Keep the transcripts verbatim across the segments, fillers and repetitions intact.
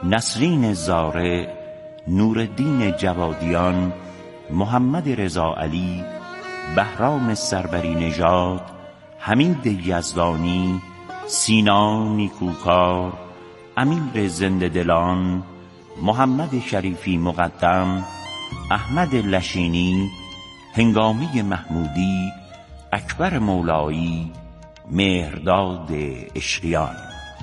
نسرین زارع، نورالدین جوادیان، محمد رضا علی، بهرام سربری نژاد، حمید یزدانی، سینا نیکوکار، امیر زنده دلان، محمد شریفی مقدم، احمد لشینی، هنگامی محمودی، اکبر مولایی، مهرداد عشقیان.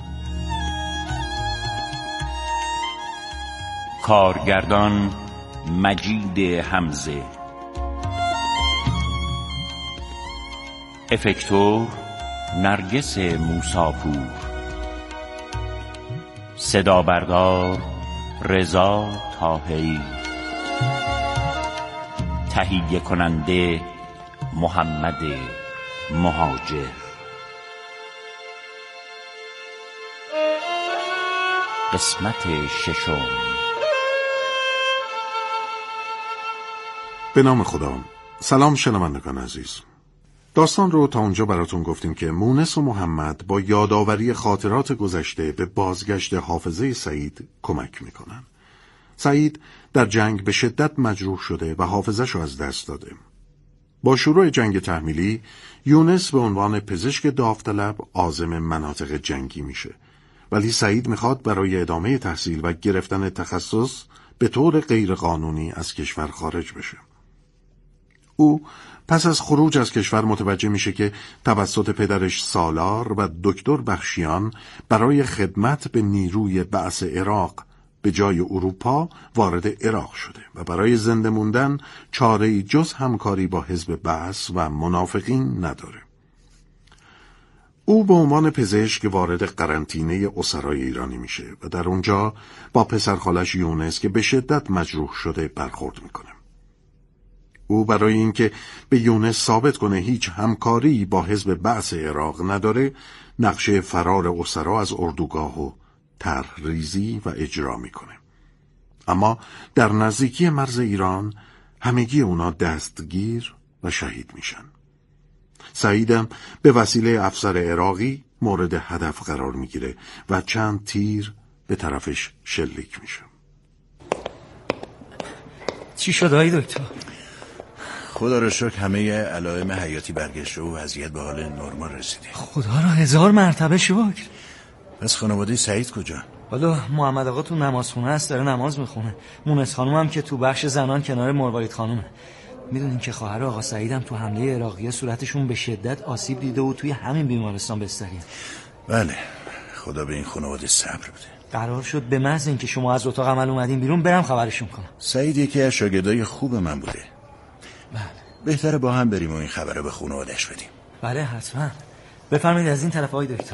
کارگردان مجید حمزه. افکتور نرگس موساپور. صدا بردار رضا طاهری. تهیه کننده محمد مهاجر. قسمت ششم. به نام خدا. سلام شنوندگان عزیز. داستان رو تا اونجا براتون گفتیم که مونس و محمد با یادآوری خاطرات گذشته به بازگشت حافظه سعید کمک میکنن. سعید در جنگ به شدت مجروح شده و حافظه‌شو از دست داده. با شروع جنگ تحمیلی، یونس به عنوان پزشک داوطلب عازم مناطق جنگی میشه. ولی سعید میخواد برای ادامه تحصیل و گرفتن تخصص به طور غیرقانونی از کشور خارج بشه. او پس از خروج از کشور متوجه میشه که توسط پدرش سالار و دکتر بخشیان برای خدمت به نیروی بعث عراق به جای اروپا وارد عراق شده و برای زنده موندن چاره‌ای جز همکاری با حزب بعث و منافقین نداره. او به عنوان پزشک وارد قرنطینه اسرای ایرانی میشه و در اونجا با پسرخالش یونس که به شدت مجروح شده برخورد میکنه. او برای اینکه به یونس ثابت کنه هیچ همکاری با حزب بعث عراق نداره، نقشه فرار اسرا از اردوگاه و طرح ریزی و اجرا میکنه. اما در نزدیکی مرز ایران همگی اونا دستگیر و شهید میشن. سعیدم به وسیله افسر عراقی مورد هدف قرار میگیره و چند تیر به طرفش شلیک میشه. چی شد آقای دکتر؟ خدا رو شکر همه علائم حیاتی برگشته و وضعیت به حال نرمال رسیده. خدا رو هزار مرتبه شکر. پس خانواده سعید کجا؟ حالا محمد آقا تو نمازخونه است، داره نماز میخونه. مونس خانوم هم که تو بخش زنان کنار مروارید خانومه. میدونین که خواهر آقا سعیدم تو حمله عراقی‌ها صورتشون به شدت آسیب دیده و توی همین بیمارستان بستریه. بله، خدا به این خانواده صبر بده. قرار شد به محض اینکه شما از اتاق عمل اومدین بیرون برم خبرشون کنم. سعید یکی از شاگردای خوب من بوده. بله. بهتره با هم بریم و این خبر رو به خانواده‌اش بدیم. بله حتما. بفرمایید از این طرف آقای دکتر.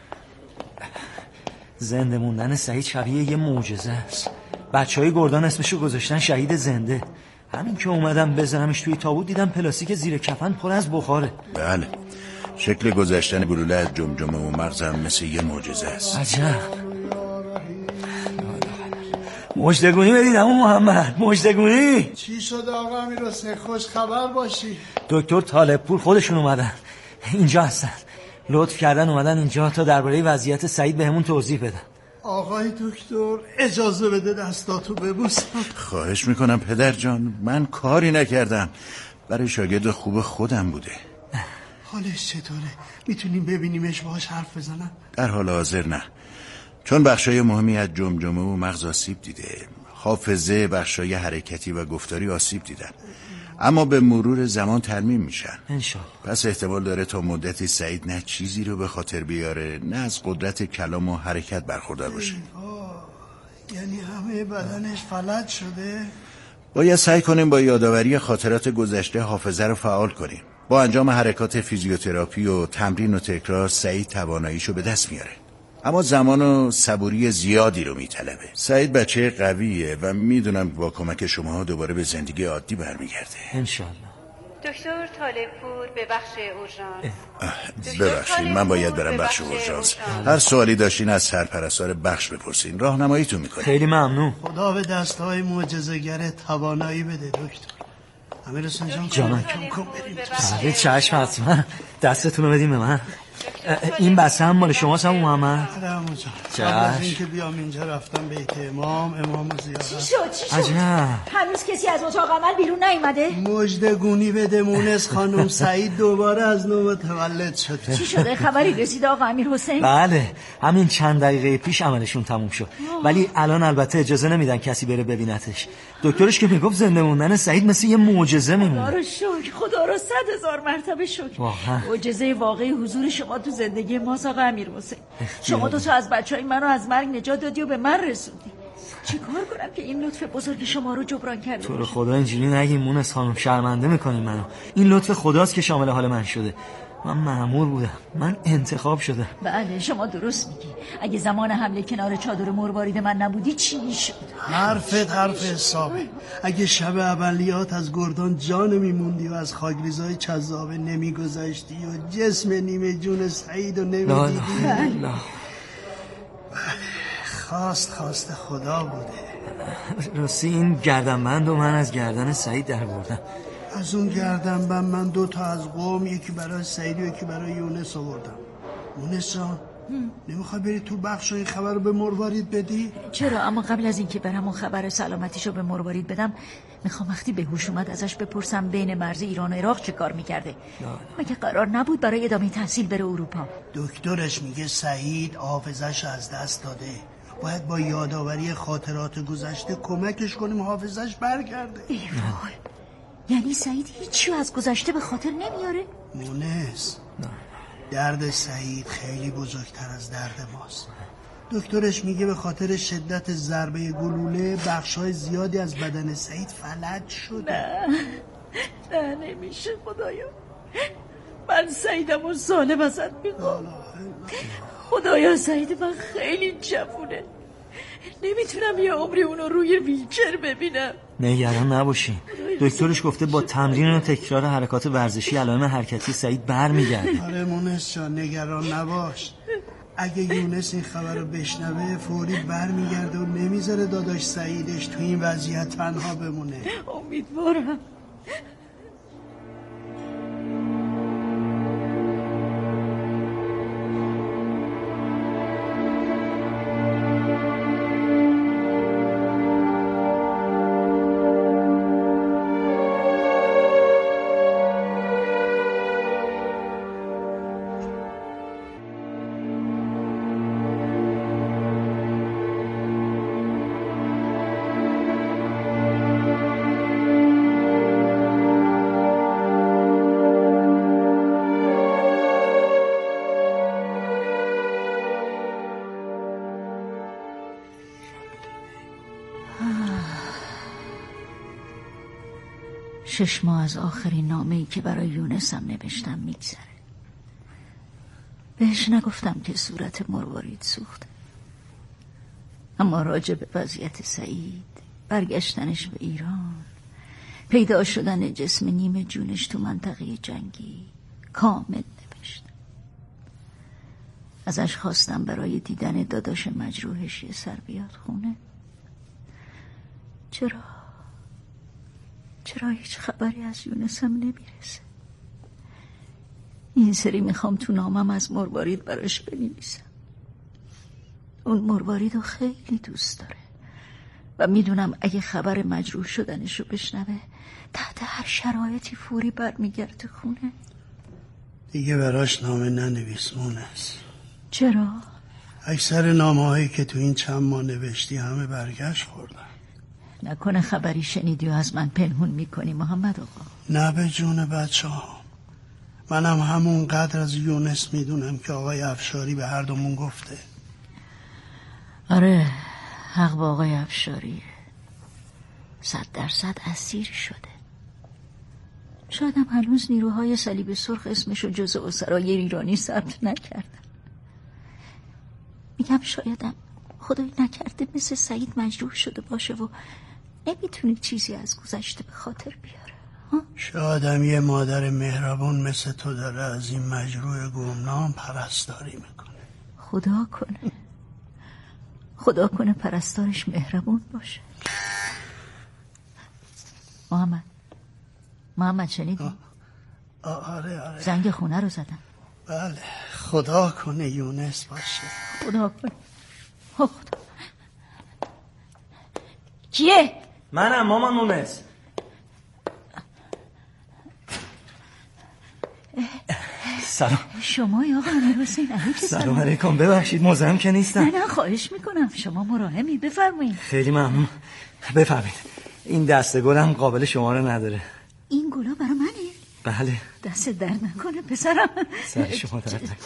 زنده موندن سعید شبیه یه معجزه است. بچهای گردان اسمشو گذاشتن شهید زنده. همین که اومدم بزنمش توی تابوت دیدم پلاستیک زیر کفن پر از بخاره. بله، شکل گذشتن گلوله از جمجمه و مغزم مثل یه معجزه است. عجب. مجدگونی بدید عمو محمد، مجدگونی. چی شد آقا امیرحسین؟ خوش خبر باشی. دکتر طالب پور خودشون اومدن اینجا هستن. لطف کردن اومدن اینجا تا درباره وضعیت سعید بهمون توضیح بدن. آقای دکتر اجازه بده دستاتو ببوسم. خواهش میکنم پدر جان، من کاری نکردم، برای شاگرد خوب خودم بوده. حالش چطوره؟ میتونیم ببینیمش باهاش حرف بزنم؟ در حال حاضر نه، چون بخشای مهمی از جمجمه و مغز آسیب دیده. حافظه، بخشای حرکتی و گفتاری آسیب دیدن، اما به مرور زمان ترمیم میشن انشالله. پس احتمال داره تا مدتی سعید نه چیزی رو به خاطر بیاره، نه از قدرت کلام و حرکت برخوردار باشه. یعنی همه بدنش فلج شده؟ باید سعی کنیم با یادآوری خاطرات گذشته حافظه رو فعال کنیم. با انجام حرکات فیزیوتراپی و تمرین و تکرار سعید تواناییشو به دست میاره، اما زمان و صبوری زیادی رو میطلبه. سعید بچه قویه و میدونم با کمک شما دوباره به زندگی عادی برمیگرده انشالله. دکتر طالب‌پور به بخش اورژانس. ببخشید من باید برم بخش اورژانس. هر سوالی داشتین از سرپرستار بخش بپرسین، راهنماییتون میکنه. خیلی ممنون. خدا به دستهای معجزه‌گر توانایی بده دکتر. امیرحسین جان جانم کم کم بریم. بله چشم حتما. دستتون رو بدیم به من. این بسته هم مال شماست هم محمد؟ آره عمو جان. چشم. قبل از اینکه بیام اینجا رفتم بیت امام امام زیارت. چی شد چی شد؟ عجب. هنوز کسی از اتاق عمل بیرون نیومده؟ مژدگونی بده مونس خانم سعید دوباره از نو متولد شده. چی شده؟ خبری رسید آقا امیر حسین؟ بله همین چند دقیقه پیش عملشون تموم شد. ولی الان البته اجازه نمیدن کسی بره ببینتش. دکترش که میگفت زنده موندن سعید مثل یه معجزه میمونه. خدا رو شکر، خدا رو صد هزار مرتبه شکر. واقعا معجزه واقعی حضور شما تو زندگی ماست آقا امیر حسین. شما دو تا از بچهای منو از مرگ نجات دادی و به من رسوندی. چیکار کنم که این لطف بزرگ شما رو جبران کرده؟ تو رو خدا اینجوری نگین مونس خانم، شرمنده میکنین منو. این لطف خداست که شامل حال من شده. من مأمور بودم، من انتخاب شدم. بله شما درست میگی. اگه زمان حمله کنار چادر مروارید من نبودی چی میشد؟ حرفت حرف حسابه. اگه شب عملیات از گردان جان میموندی و از خاکریزای چذابه نمیگذشتی و جسم نیمه جون سعید رو نمیدیدی، خواست خواست خدا بوده. راستی این گردنبند و من از گردن سعید در بردم. از اون گردنبند من دو تا از قوم، یکی برای سعید و یکی برای یونس آوردم. یونس جان نمیخوای بری تو بخش و این خبر رو به مروارید بدی؟ چرا؟ اما قبل از اینکه برم اون خبر سلامتیشو به مروارید بدم میخوام وقتی به هوش اومد ازش بپرسم بین مرز ایران و عراق چه کار میکرده. مگه قرار نبود برای ادامه تحصیل بره اروپا؟ دکترش میگه سعید حافظش از دست داده، باید با یادآوری خاطرات گذشته کمکش کنیم حافظش برگرده. ای وای، یعنی سعید هیچی از گذشته به خاطر نمیاره؟ مونس، درد سعید خیلی بزرگتر از درد ماست. دکترش میگه به خاطر شدت ضربه گلوله بخشای زیادی از بدن سعید فلج شده. نه نه نمیشه خدایا، من سعیدم و سالم ازت میخوام. خدایا سعید من خیلی جوونه، نمیتونم یه عمری اونو روی ویلچر ببینم. نگران نباشین، دکترش گفته با تمرین و تکرار حرکات ورزشی علائم حرکتی سعید برمیگرده. آره مونس جان نگران نباش. اگه یونس این خبر رو بشنوه فوری برمیگرده و نمیذاره داداش سعیدش تو این وضعیت تنها بمونه. امیدوارم. شش ماه از آخرین نامه‌ای که برای یونسم نوشتم میگذره. بهش نگفتم که صورت مروارید سوخته، اما راجع به وضعیت سعید، برگشتنش به ایران، پیدا شدن جسم نیمه جونش تو منطقه جنگی کامل نوشتم. ازش خواستم برای دیدن داداش مجروحش یه سر بیاد خونه. چرا؟ چرا هیچ خبری از یونسم نمیرسه؟ این سری میخوام تو نامم از مروارید براش بنویسم. اون مروارید رو خیلی دوست داره و میدونم اگه خبر مجروح شدنش رو بشنوه تحت هر شرایطی فوری برمیگرده خونه. دیگه براش نامه ننویس مونس. چرا؟ اکثر نامه هایی که تو این چند ماه نوشتی همه برگشت خوردن. نکنه خبری شنیدی و از من پنهون میکنی محمد آقا؟ نه به جون بچه ها، منم همون قدر از یونس میدونم که آقای افشاری به هر دومون گفته. آره حق با آقای افشاریه، صد درصد اسیر شده. شایدم هنوز نیروهای صلیب سرخ اسمشو جزء اسرای ایرانی ثبت نکردن. میگم شایدم خدایی نکرده مثل سعید مجروح شده باشه و نمیتونه چیزی از گذشته به خاطر بیاره. ها؟ شایدم یه مادر مهربون مثل تو داره از این مجروح گمنام پرستاری میکنه. خدا کنه خدا کنه پرستارش مهربون باشه. محمد محمد شنیدی؟ آره آره زنگ خونه رو زدم. بله خدا کنه یونس باشه. خدا کنه. خدا. کیه؟ منم مامان مونس. سلام. شما یا آقا امیرحسین علیک سلام. سلام علیکم. ببخشید مزاحم که نیستم. نه نه خواهش میکنم، شما مراحمی، بفرمایید. خیلی ممنون. بفرمایید. این دسته گلم قابل شما رو نداره. این گلا برای منه؟ بله. دست درد نکنه پسرم. سر شما درد نکنه.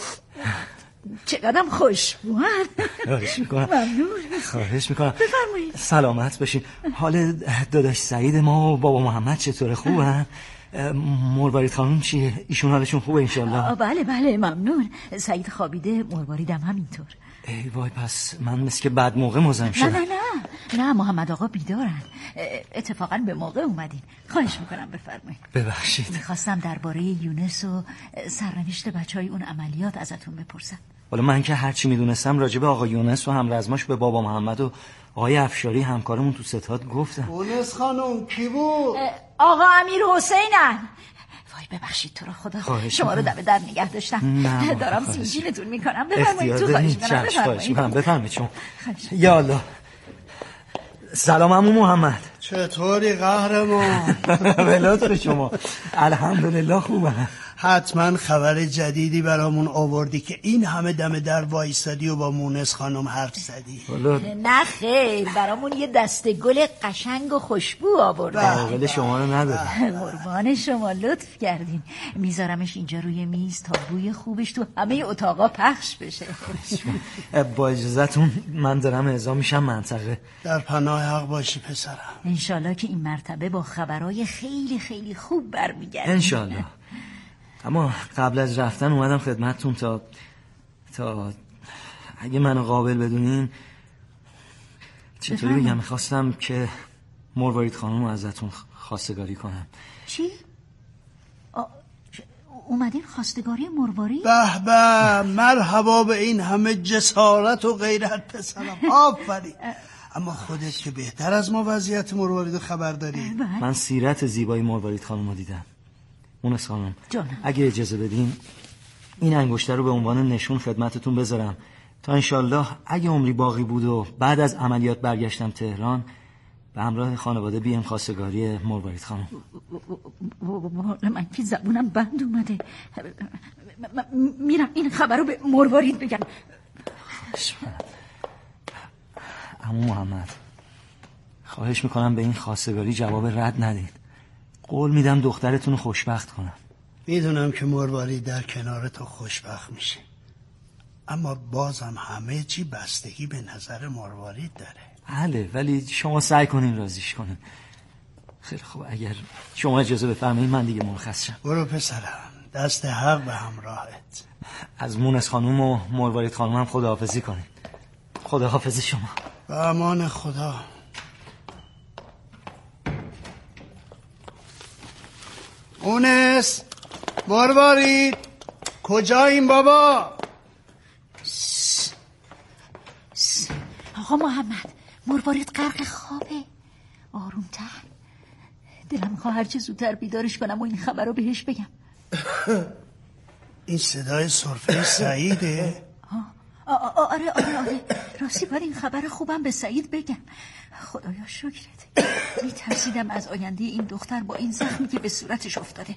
چقدرم خوشبوان. خواهش میکنم. ممنون. خواهش میکنم. بفرمایید. سلامت بشین. حال داداش سعید ما و بابا محمد چطوره؟ خوبن؟ مروارید خانم چیه؟ ایشون حالشون خوبه انشالله؟ بله بله ممنون. سعید خوابیده، مرواریدم همینطور. ای وای، پس من مثل که بعد موقع مزاحم شدم. نه نه نه نه محمد آقا بیدارن، اتفاقا به موقع اومدین. خواهش میکنم بفرمایید. ببخشید. میخواستم درباره یونس و سرنوشت بچهای اون عملیات ازتون بپرسم. حالا من که هرچی میدونستم راجب آقا یونس و همرزماش به بابا محمد و آقای افشاری همکارمون تو ستاد گفتم. یونس خانم کی بود؟ آقا امیر حسینن. وای ببخشید تو رو خدا، شما رو دم در نگه داشتم. دارم سینجیلتون میکنم. بفرمایید تو. خواهش میکنم بفرمایید. بفرمایید شما. یا الله. سلام عمو محمد. چطوری قهرمان؟ ولات شما. الحمدلله خوبم. حتما خبر جدیدی برامون آوردی که این همه دم در وایستادی و با مونس خانم حرف زدی. نه خیر، برامون یه دسته گل قشنگ و خوشبو آوردن. قابل شما رو نداره. قربان شما، لطف کردین. میذارمش اینجا روی میز تا بوی خوبش تو همه اتاقا پخش بشه. با اجازهتون من دارم اعزام میشم منطقه. در پناه حق باشی پسرم. انشالله که این مرتبه با خبرهای خیلی خیلی خوب برمیگردیم. انشالله. اما قبل از رفتن اومدم خدمتتون تا تا اگه منو قابل بدونین چطوری بگم، میخواستم که مروارید خانم ازتون خواستگاری کنم. چی؟ اومدین خواستگاری مروارید؟ به به، مرحبا به این همه جسارت و غیرت پسرم. آفرین. اما خودت که بهتر از ما وضعیت مروارید خبر داری. من سیرت زیبای مروارید خانم رو دیدم. مونس خانم اگه اجازه بدین این انگشتر رو به عنوان نشون خدمتتون بذارم تا انشالله اگه عمری باقی بود و بعد از عملیات برگشتم تهران به همراه خانواده بیم خواستگاری مروارید خانم. من که زبونم بند اومده. میرم این خبر رو به مروارید بگم. عمو محمد خواهش میکنم به این خواستگاری جواب رد ندید. قول میدم دخترتون رو خوشبخت کنم. میدونم که مروارید در کنار تو خوشبخت میشه، اما بازم همه چی بستگی به نظر مروارید داره. بله، ولی شما سعی کنین راضیش کنین. خیلی خوب، اگر شما اجازه بفرمایید من دیگه مرخص شم. برو پسرم، دست حق به همراهت. از مونس خانم و مروارید خانم هم خداحافظی کنین. خداحافظی شما. به امان خدا. مونس، مروارید، کجا این بابا؟ س... س... آقا محمد، مروارید غرق خوابه. آرومتر. دلم میخواد هر چه زودتر بیدارش کنم و این خبر رو بهش بگم. این صدای سرفه سعیده؟ آره آره آره راستی باید این خبر خوبم به سعید بگم. خدایا شکرت. میترسیدم از آینده این دختر با این زخمی که به صورتش افتاده.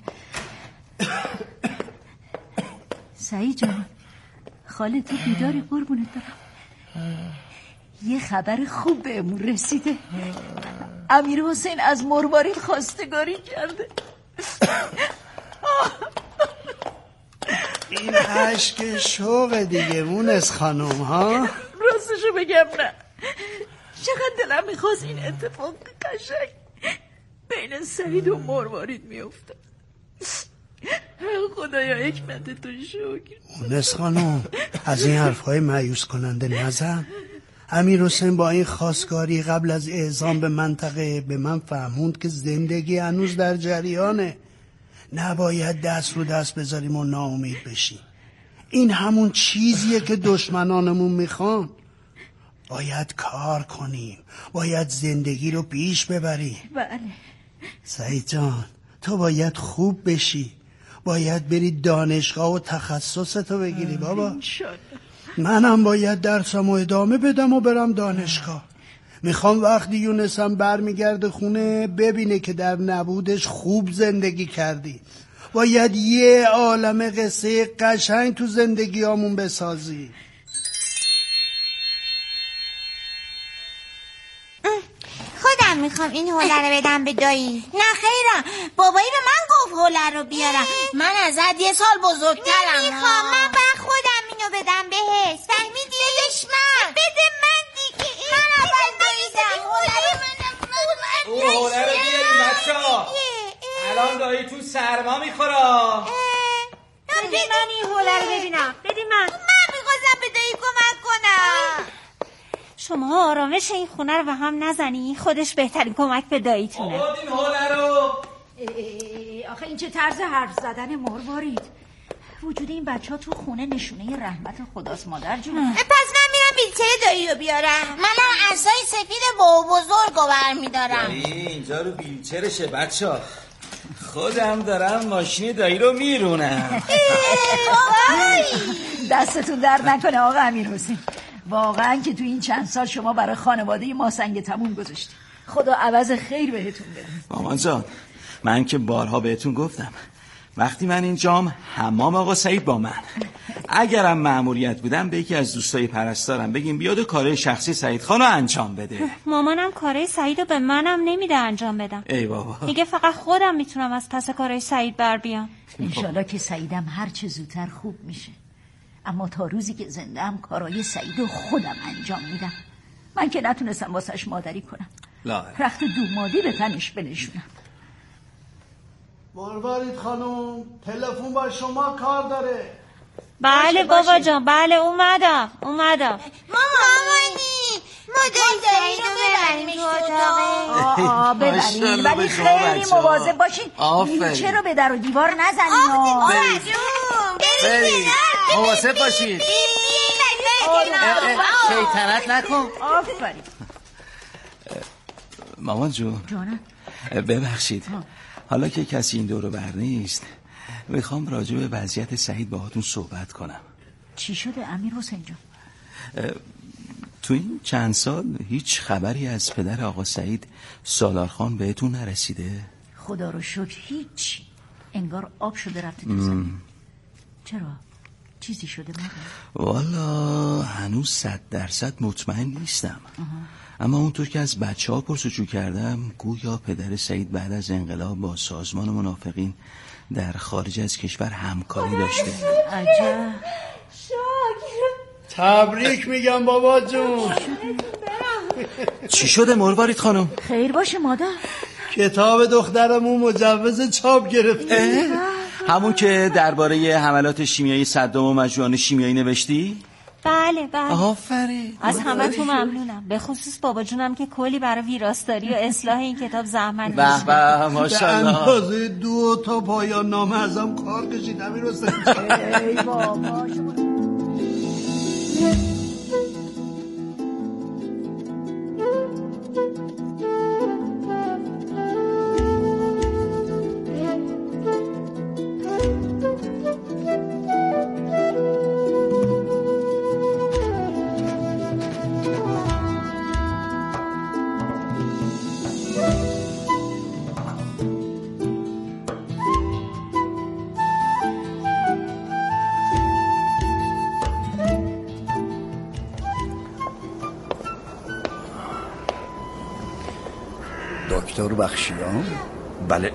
سعید جان، خاله تو بیداری؟ قربونت برم. یه خبر خوب بهمون رسیده. امیر حسین از مروارید خواستگاری کرده. این عشق شوق دیگه مونس خانم ها. راستشو بگم نه، چقدر دلم میخواست این اتفاق قشنگ بین سعید و مروارید میفته. خدایا حکمت تو شکر. مونس خانم از این حرفهای مایوس کننده نزن. امیر حسین با این خواستگاری قبل از اعزام به منطقه به من فهموند که زندگی هنوز در جریانه. نباید دست رو دست بذاریم و ناامید بشیم. این همون چیزیه که دشمنانمون میخوان. باید کار کنیم، باید زندگی رو پیش ببریم. بله سعید جان، تو باید خوب بشی، باید بری دانشگاه و تخصصتو بگیری بابا. منم باید درسمو ادامه بدم و برم دانشگاه. میخوام وقتی یونسم برمیگرده خونه ببینه که در نبودش خوب زندگی کردی. باید یه عالمه قصه قشنگ تو زندگیامون بسازی. خودم میخوام این حوله رو بدم به دایی. نه خیرم، بابایی به من گفت حوله رو بیارم. من ازت یه سال بزرگترم. نمیخوام، من باید خودم اینو بدم بهش. فهمیدی؟ بدش من. بده من دیگه. من اول داییدم. حوله رو منم او حوله رو بیاریم بچه ها. الان دایی تو سرما میخوره. بده من این حوله رو ببینم. بده من. من میخواستم به دایی کمک کنم. شما آرامش این خونه رو به هم نزنی، خودش بهترین کمک به داییتونه. آقا این حوله رو. آخه این چه طرز حرف زدن مروارید؟ وجود این بچه ها تو خونه نشونه رحمت خداست مادر جون. پس من میرم بیلچه دایی رو بیارم. منم عصای سفید با بزرگ رو برمیدارم. اینجا رو بیلچرشه بچه ها. خودم دارم ماشین دایی رو میرونم. دستتون درد نکنه آقا امیرحسین. واقعا که تو این چند سال شما برای خانواده ما سنگ تموم گذاشتی. خدا عوض خیر بهتون بده. مامان جان، من که بارها بهتون گفتم وقتی من اینجام حمام آقا سعید با من. اگرم مأموریت بودم به یکی از دوستای پرستارم بگیم بیاد و کارهای شخصی سعید خانو انجام بده. مامانم کارهای سعید رو به منم نمیده انجام بدم. ای بابا، میگه فقط خودم میتونم از پس کارهای سعید بر بیام. انشالله که سعیدم هر چه زودتر خوب میشه. اما تا روزی که زنده ام کارهای سعید رو خودم انجام میدم. من که نتونستم واسش مادری کنم. لا رخت دومادی به تنش بنشونم. مروارید خانم تلفن با شما کار داره. بله بابا جان، بله اومدم اومدم. مامانی ما دایی رو ببریم تو اتاقه. آه ببریم، ولی خیلی مواظب باشین نیچه رو به در و دیوار نزنین. آه جون بریم مواظب باشید، شیطنت نکن. آفرین. مامان جون جانم ببخشید، حالا که کسی این دور بر نیست میخوام راجع به وضعیت سعید باهاتون صحبت کنم. چی شده امیرحسین جان؟ تو این چند سال هیچ خبری از پدر آقا سعید سالارخان بهتون نرسیده؟ خدا رو شکر هیچ. انگار آب شده رفته تو زمین. چرا؟ چیزی شده مادر؟ والا هنوز صد درصد مطمئن نیستم. آه. اما اونطور که از بچه ها پرسجو کردم گویا پدر سعید بعد از انقلاب با سازمان منافقین در خارج از کشور همکاری داشته. عجب. تبریک میگم بابا جون. چی شده مروارید خانم؟ خیر باشه مادر. کتاب دخترمون مجوز چاپ گرفته. همون که درباره حملات شیمیایی صدام و مجموعان شیمیایی نوشتی؟ بله بله. آفرین. از همه تو ممنونم، به خصوص بابا جونم که کلی برای ویراستاری و اصلاح این کتاب زحمت کشید. به به ماشاءالله. به اندازه دو تا پایان نامه ازم کار کشید امیرحسین. ای بابا. دکتر بخشیان؟ بله.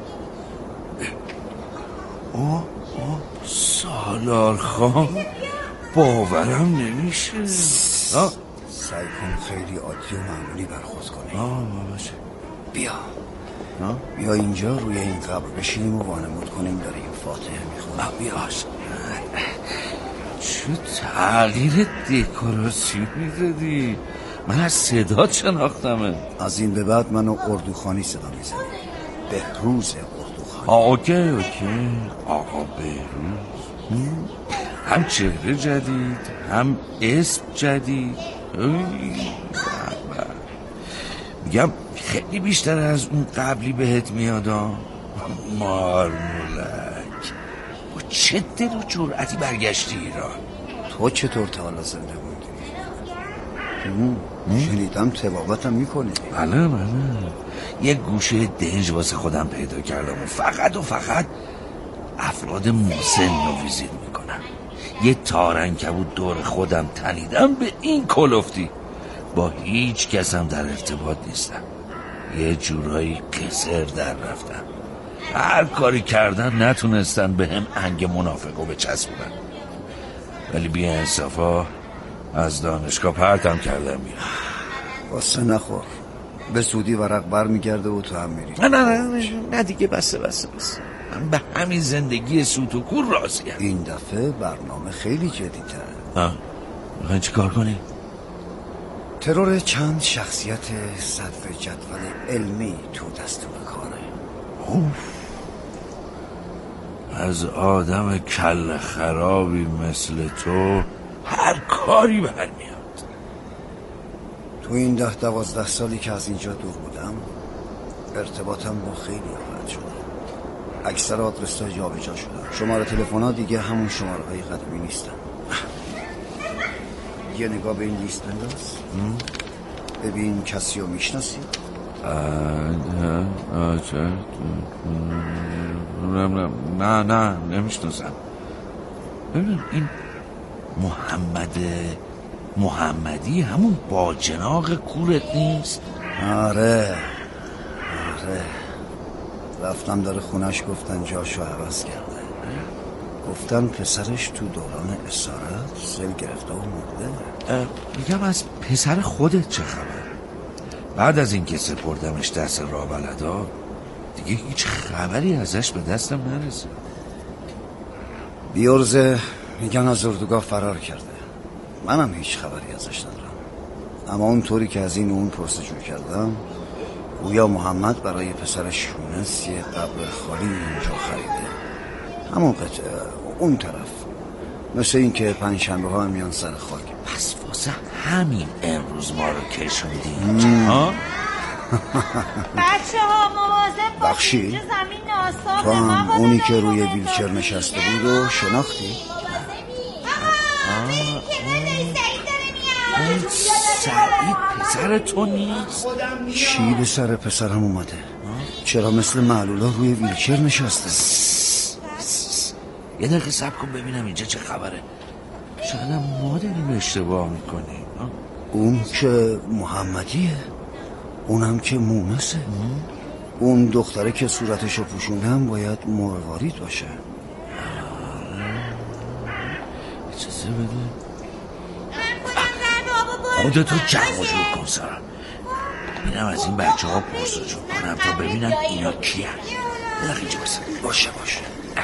آه آه سالارخان، باورم نمیشه. آه سعی کن خیلی عادی و معمولی برخورد کنی. آه باشه. بیا آه؟ بیا اینجا روی این قبر بشینیم و وانمود کنیم داریم فاتحه میخونیم. بیاش چه تغییر دکوراسیونی دادی؟ من از صدا شناختمه. از این به بعد منو اردوخانی صدا میزنی. بهروز اردوخانی. اوکی اوکی آقا بهروز. هم چهره جدید هم اسم جدید. میگم خیلی بیشتر از اون قبلی بهت میادم. مارمولک با چه دل و جرأتی برگشتی ایران؟ تو چطور تا حالا زنده موندی؟ شنیدم طبابتم میکنی. بله بله، یه گوشه دنج واسه خودم پیدا کردم و فقط و فقط افراد مسن رو ویزیت میکنم. یه تارنکبوت دور خودم تنیدم به این کلفتی. با هیچ کسم در ارتباط نیستم. یه جورایی قصر در رفتم. هر کاری کردن نتونستن به هم انگ منافقو بچسبونن. ولی بی انصافا از دانشگاه پرتم کردم میرم. واسه نخور، به سودی ورق بر میگرده و تو هم میری. نه نه نه نه دیگه بسه بسه بسه. من به همین زندگی سوت و کور راضیم. این دفعه برنامه خیلی جدی‌تره. ها میخواین چی کار کنی؟ ترور چند شخصیت صدر جدول علمی تو دستور کاره. اوف. از آدم کل خرابی مثل تو هر کاری برمیاد. تو این ده دوازده سالی که از اینجا دور بودم ارتباطم با خیلی قطع شد. اکثر آدرس ها جا به جا شدن. شماره تلفن ها دیگه همون شماره های قدیمی نیستن. یه نگاه به این لیست بنداز، ببین کسی رو میشناسی؟ نه نه نمیشناسم. ببینم این محمد محمدی همون با جناق کورت نیست؟ آره آره، رفتم داره خونش، گفتن جاشو عوض کرده. گفتن پسرش تو دوران اسارت سل گرفته و مرده. میگم از پسر خودت چه خبر؟ بعد از اینکه سپردمش دست راه بلدا دیگه هیچ خبری ازش به دستم نرسید. بیارزه میگن از اردوگاه فرار کرده. منم هیچ خبری ازش ندارم، اما اونطوری که از این اون پرسجو کردم گویا محمد برای پسرش یونس یه قبر خالی اینجا خریده. همون قطعه اون طرف، مثل این که پنجشنبه ها میان سر خاک. پس واسه همین امروز ما رو کشوندی اینجا ها؟ بچه ها مواظب بخشی باشید، زمین ناساخته. تو هم اونی که روی ویلچر نشسته بود و شناختی؟ این سعید پسر تو نیست؟ چی به سر پسرم اومده؟ چرا مثل معلولا روی ویلچر نشسته؟ یه دقیقه صبر کن ببینم اینجا چه خبره. شاید ما داریم اشتباه میکنیم. اون که محمدیه، اونم که مونسه. اون دختره که صورتشو پوشوندم باید مروارید باشه. اجازه بده خودتو جمع و جور کن سارا. ببینم از این بچه ها پرسجو کنم تا ببینم اینا کی هم. بلخ اینجا بسن. باشه باشه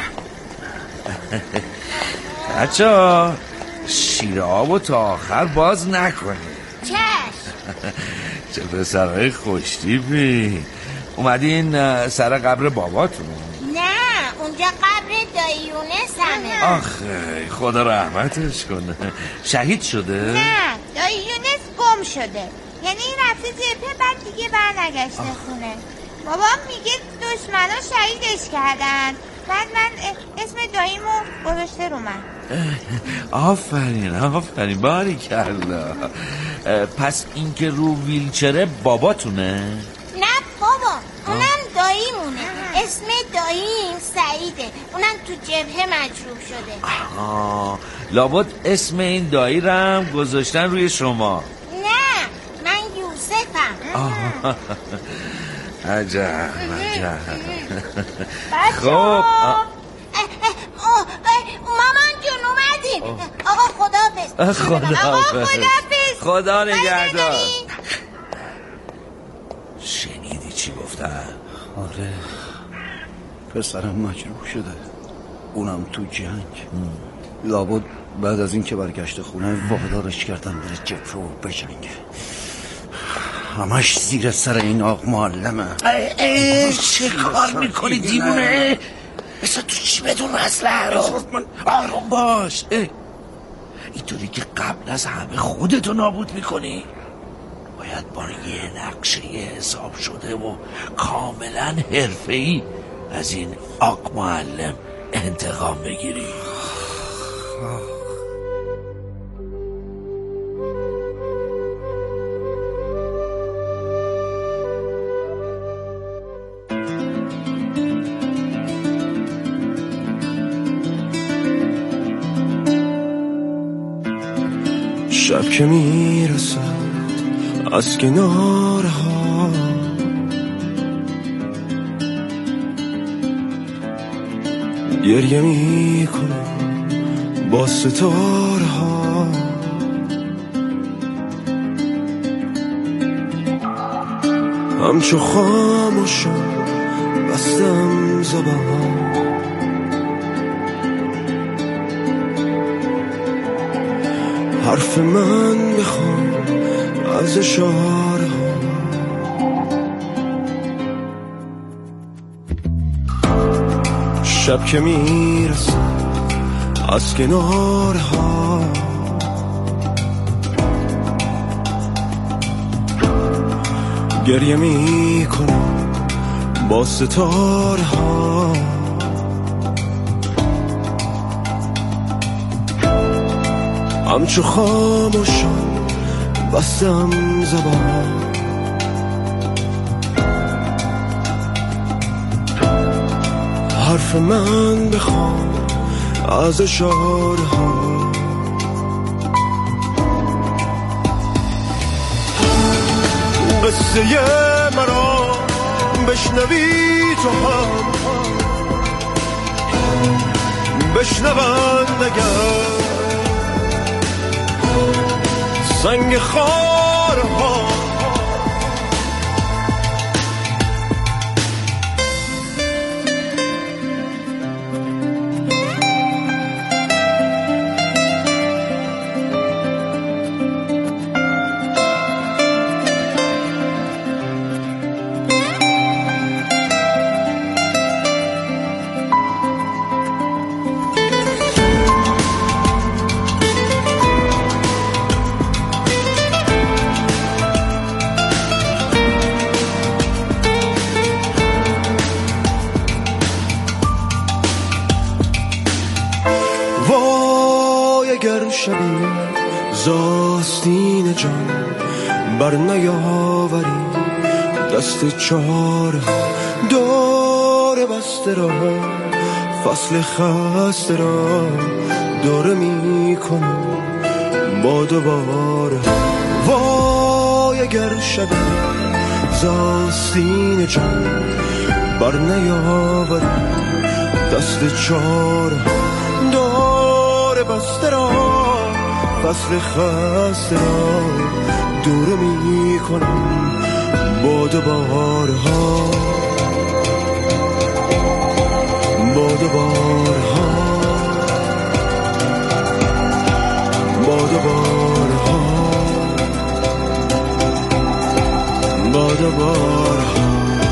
بچه ها شیر آبو تا آخر باز نکنی. چشم. چه پسرهای خوشتیپی. اومدین سر قبر باباتون؟ نه اونجا قبر دایی یونس همه. آخه خدا رحمتش کنه. شهید شده؟ نه دایی یونس گم شده، یعنی این رفته جبهه بعد دیگه برنگشته خونه. بابام میگه دشمنا شهیدش کردن، بعد من اسم داییمو گذاشته رو من. آفرین آفرین باریکلا. پس این که رو ویلچره باباتونه؟ نه بابا اونم داییمونه. اسم داییم سعیده، اونم تو جبهه مجروح شده. آها لابد اسم این دایی رم گذاشتن روی شما. نه من یوسفم. عجب عجب. خب مامان جون اومدیم. آقا خداحافظ. خداحافظ. خدا نگهدار. شنیدی چی گفتن؟ آره پسرم مجروح شده، اونم تو جنگ. لابد بعد از این که برگشت خونه وادارش کردن بره جبهه و بجنگه. همش زیر سر این آق معلمه. چه کار میکنی دیوونه؟ مثلا تو چی بدون اسلحه رو؟ آروم باش. اینطوری که قبل از همه خودتو نابود میکنی. باید با یه نقشه حساب شده و کاملا حرفه‌ای از این آق معلم انتقام بگیری. شب که میرسد از کناره ها، گریه میکنم با ستاره ها، همچو خاموشم بستم زبان، حرف من بخوام از اشاره ها. شب که میرسه از کناره ها، گریه میکنم با ستاره ها، همچو خاموشم بستم زبان، حرف من بخوام از اشاره ها. قصه مرا بشنوی تو هم، بشنوند اگر سنگ خارها، اگر شبی زاستین جان بر نیاوری دست چاره دور بسته را، فصل خسته را دوره می کنم با دوباره. وای اگر شبی زاستین جان بر نیاوری دست چاره بسته را، فصل خسته را دوره می کنم با دوباره ها، با دوباره ها، با دوباره ها، با دوباره ها.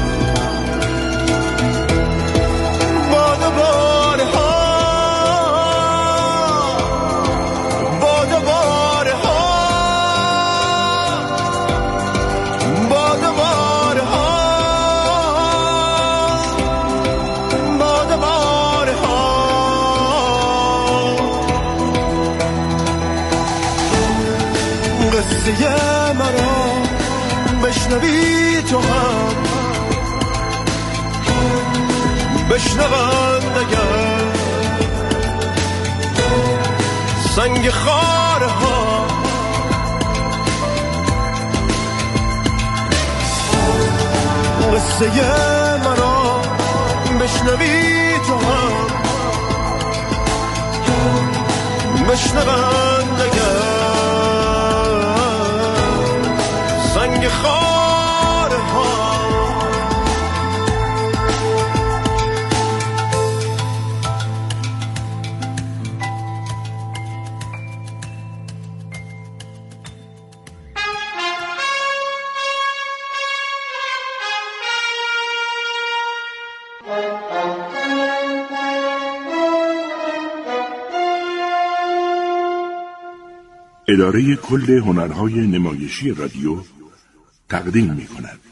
قصه مرا بشنوی تو هم، بشنوند اگر سنگ خاره ها، قصه مرا بشنوی تو هم، بشنوند اگر سنگ خاره ها. اداره کل هنرهای نمایشی رادیو تقدیم می کند.